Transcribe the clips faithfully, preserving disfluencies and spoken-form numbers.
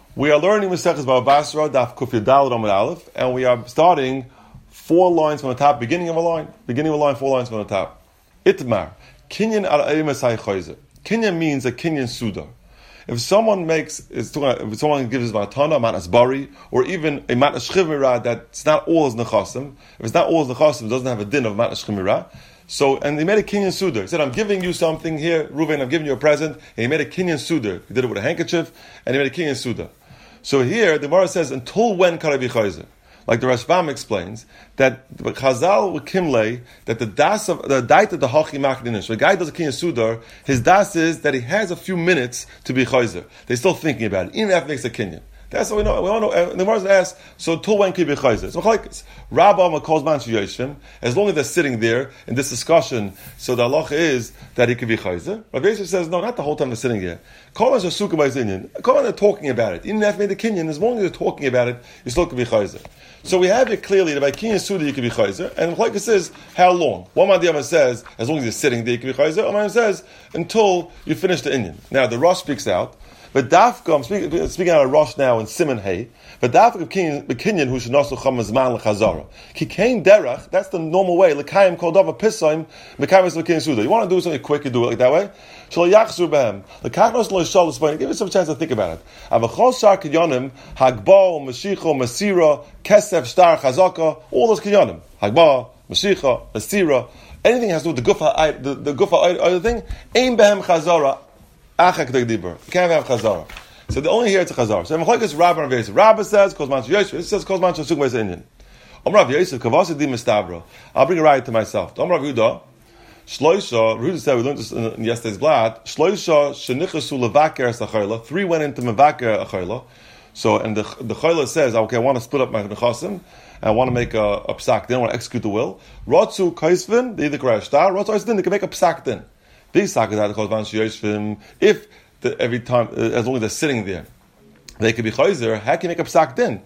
We are learning Maseches Baba Basra, Daf Kuf Yudaled Amud Aleph, and we are starting four lines from the top, beginning of a line, beginning of a line, four lines from the top. Itmar, Kinyan al Eimas HaYchoyzer. Kinyan means a Kinyan Suda. If someone makes, if someone gives matana, matnas bari, or even a matnas chivmira that's not all his nechasim, if it's not all his nechasim, it doesn't have a din of matnas chivmira. So, and he made a kinyan suda. He said, I'm giving you something here, Reuven, I'm giving you a present. And he made a kinyan suda. He did it with a handkerchief, and he made a kinyan suda. So here, the Gemara says, until when can I be chayzer? Like the Rashbam explains, that the Chazal with Kimley, that the das of the dait of the hachi makdinish. The guy does a kinyan suda, his das is that he has a few minutes to be chayzer. They're still thinking about it, even after he makes a kinyan. That's what we know. We all know. And the Gemara asks, so till when can you be chayzer? So like Rabba calls man yoshim, as long as they're sitting there in this discussion, so the halacha is that he can be chayzer. Rav Yosef says, no, not the whole time they're sitting here. Call man shasuka by zinyan. Call man they're talking about it. Even after they made the kinyan, as long as they're talking about it, you still can be chayzer. So we have it clearly that by kinyan suda you can be chayzer, and like it says, how long? One Madiyama says, as long as you're sitting there, you can be chayzer. One Madiyama says, until you finish the inyan. Now the Rosh speaks out. But Dafka, I'm speaking, speaking out of Rosh now in Simon Hay. But Dafka Kinyan who should also come as man lechazara. Kikain derach. That's the normal way. Lekayim called over pisaim. Mekayim is lekin suda. You want to do something quick, you do it like that way. Shal yachzur behem. Lekachnos lo yishal l'spain. Give us some chance to think about it. Avachol shar kinyanim hagbal mashicha masira kesef star chazaka. All those kinyanim hagbal mashicha masira. Anything has to do with the gufa the, the gufa other thing. Ein behem chazara. You can't have chazara. So the only here it's a chazara. So Machlokes is Rabba and Rav Yosef. Rabba says Kozman Yosef. It says Kozman Shasuk Beis Indian. Om Rav Yosef Kavasa Di Mistavro. I'll bring a right to myself. Om Rav Yehuda Shloisha. Rav Yehuda said we learned this in yesterday's blad. Shloisha Shenichasu Levaker Sachayla. Three went into Mevaker Achayla. So and the the Chayla says, okay, I want to split up my nechasim. I want to make a, a psak. They don't want to execute the will. Rotzu Kaisvin. They either cry star. Rotzu Kaisvin. They can make a psak then. If the, every time, uh, as long as they're sitting there, they could be chayzer. How can you make a psak din?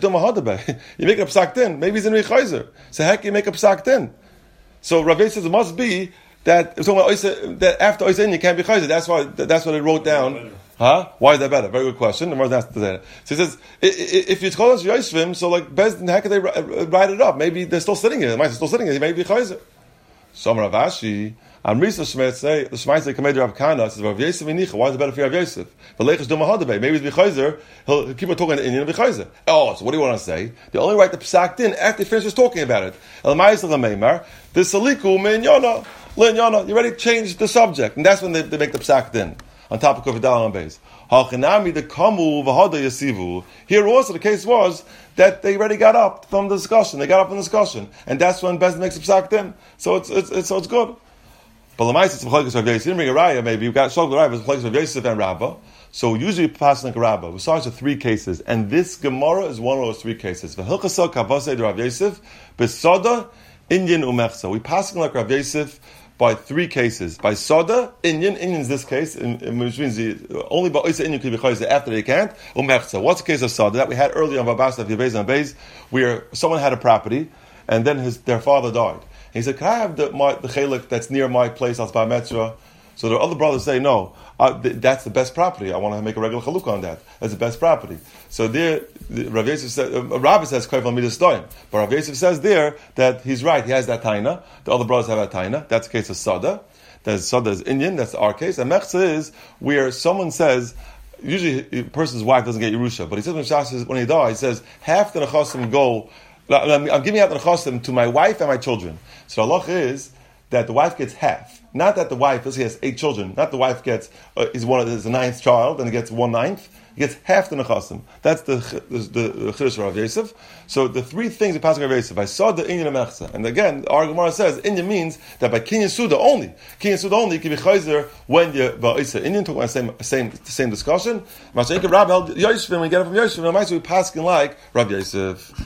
You make a psak din. Maybe he's in a chayzer. So how can you make a psak din? So Rav Yosef says it must be that that after oisa you can't be chayzer. That's why that's what they wrote down. Huh? Why is that better? Very good question. The Gemara asked that. So he says, if you call us Yosefim, so like Bezdin, how can they write it up? Maybe they're still sitting here. They might still sitting here. He may be chayzer. So Rav Ashi. Amrisa Shemay say the Shemay say Kamed Rav Kana says Rav Yosef Inicha. Why is it better for Rav Yosef? But Leichus Duma Hadabe. Maybe it's Bechayzer. He'll keep on talking in Indian and Bechayzer. Oh, so what do you want to say? They only write the psak in after they finish just talking about it. El Ma'aseh Lameimar. The Saliku Minyana Linyana. You already changed the subject, and that's when they, they make the psak in on top of Vidal and Beis. Hachinami the Kamu V'Hada Yasivu. Here also the case was that they already got up from the discussion. They got up from the discussion, and that's when Bezdin makes the psak in. So it's it's, it's so it's good. But Lamais it's Machlokes Rav Yosef. You didn't bring a raya, maybe you got Shlok the Raya, but it's Machlokes Rav Yosef and Rabbah. So usually pass like a Rabbah. We saw it three cases, and this Gemara is one of those three cases. V'Hilchasa Kavasei Rav Yosef, Besoda, Inyan Umechsa. We pass like Rav Yosef by three cases. By Soda, Inyan, Inyan's this case, in, in, which means the, only by Oisa Inyan could be chayzer after they can't. Umechsa. What's the case of Soda that we had earlier on Babas of Yavez and Beis, where someone had a property, and then his their father died. He said, can I have the my, the chelik that's near my place, Al Metra? So the other brothers say, no, uh, th- that's the best property. I want to make a regular chaluk on that. That's the best property. So there, the, Rav Yosef says, uh, Rabbi says, Kaif Midas Doim. But Rav Yosef says there that he's right. He has that taina. The other brothers have that taina. That's the case of Sada. There's Sada is Indian. That's our case. And Mechza is where someone says, usually a person's wife doesn't get Yerusha, but he says when Shas says, when he dies, he says, half the nechasim go, I'm giving out the nechasim to my wife and my children. So the halacha is that the wife gets half. Not that the wife, he has eight children, not the wife gets, uh, is one of the ninth child, and he gets one ninth. He gets half the nechasim. That's the the chiddush of Rav Yosef. So the three things in Pasuk Rav Yosef, I saw the inyan mechsa, and again, our Gemara says inyan means that by kinyan suda only, kinyan suda only, you can be chayzer when you ba'isa inyan. Talking about the same same same discussion. Mashenka Rab held Yosef, and we get it from Yosef, and I might be pasking like Rav Yosef.